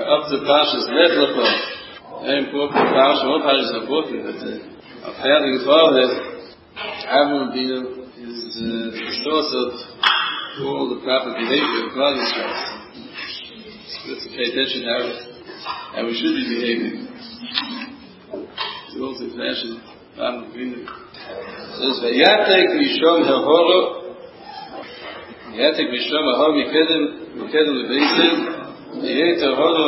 up to Parshas Lech Lecha. Very important Parsha. All Parshas are important, but our founding father, Avraham Avinu, is the source of all the proper behavior of Klal Yisrael. So let's pay attention to how we should be behaving. It's also a fashion. Avraham Avinu says, "Vayatek Mishom Hahoro, Vayatek Mishom Hahor Mikedem LeBeisel, Vayatek Hahoro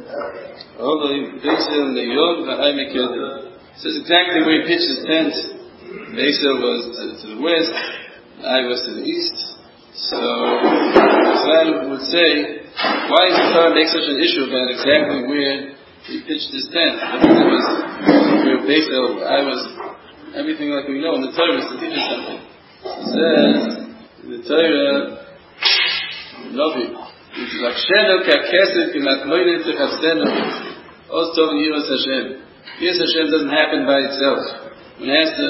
Beisel Neyon V'Hai Mikedem." This is exactly where he pitched his tent. Beisel was to the west, I was to the east. So Islam would say, why does the Torah make such an issue about exactly where he pitched his tent? It was where Beisel, I was, everything like we know in the Torah is to teach us something. It says in the Torah, Novi, it's like Sheno Kakesed Kimatmoyne Techasenu Oz Tov Yiras Hashem. Yiras Hashem doesn't happen by itself. One has to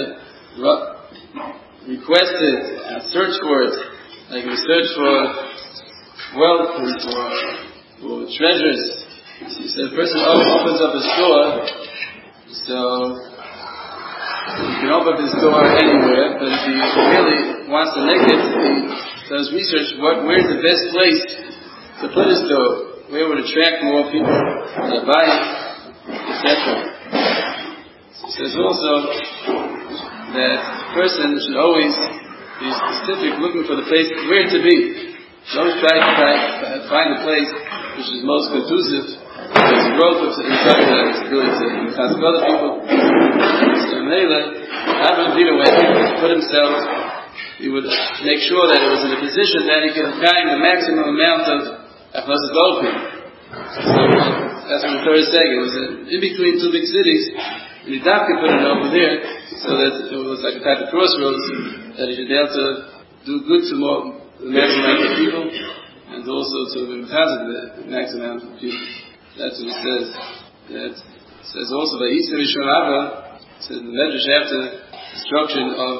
request it and search for it, like we search for wealth and for treasures. So the person opens up a store, so you can open up his store anywhere, but if he really wants to make it, he does research, where's the best place to put his store, where would attract more people to buy it, etc. It says also that the person should always be specific, looking for the place where to be. Don't try to find a place which is most conducive to the growth of the his ability to encounter other people. So Mele, Avraham Avinu, when he would put himself, he would make sure that it was in a position that he could find the maximum amount of Achnosas Golfim. So that's what the Torah is saying. It was in between two big cities. And the doctor put it over there so that it was like a type of crossroads that he should be able to do good to the maximum amount of people and also to the maximum amount of people. That's what it says. It says also that Yisrael Rishon Abba said the Medrash after destruction of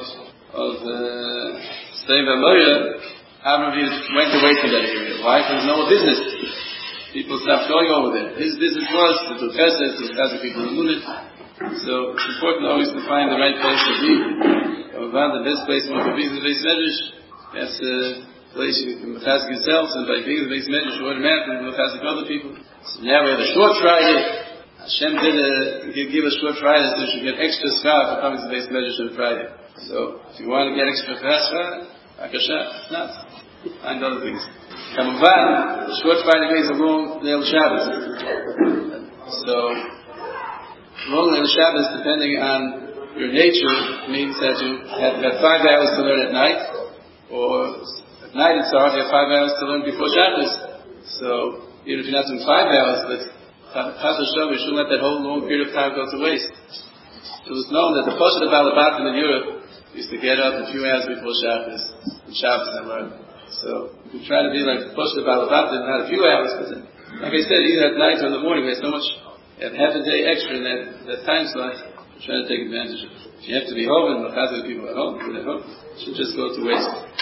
Sdom V'Amorah, Avraham went away from that area. Why? Because there was no more business. People stopped going over there. His business was to do chesed, to chazak people in Munich. So it's important always to find the right place to be. The best place one could be is the Beis Medrash. That's the place you can chazak yourself, and by being in the Beis Medrash, you automatically will chazak other people. So now we have a short Friday. Hashem give us short Fridays so you should get extra schar for coming to the Beis Medrash on Friday. So if you want to get extra schar, Akasha, not. Find other things. Kamuvan, short Friday means a long Leil Shabbos. So long Leil Shabbos, depending on your nature, means that you have 5 hours to learn at night, or at night it's hard, you have 5 hours to learn before Shabbos. So even if you're not doing 5 hours, but Chas v'Shalom, you shouldn't let that whole long period of time go to waste. It was known that the Pasha of Balabatim in Europe used to get up a few hours before Shabbos, and Shabbos and learn. So we try to be like the Pasha of Balabatim, not a few hours, but like I said, either at night or in the morning, there's so much, you have half a day extra in that time slot, we're trying to take advantage of it. If you have to be home and the people at home, it shouldn't just go to waste.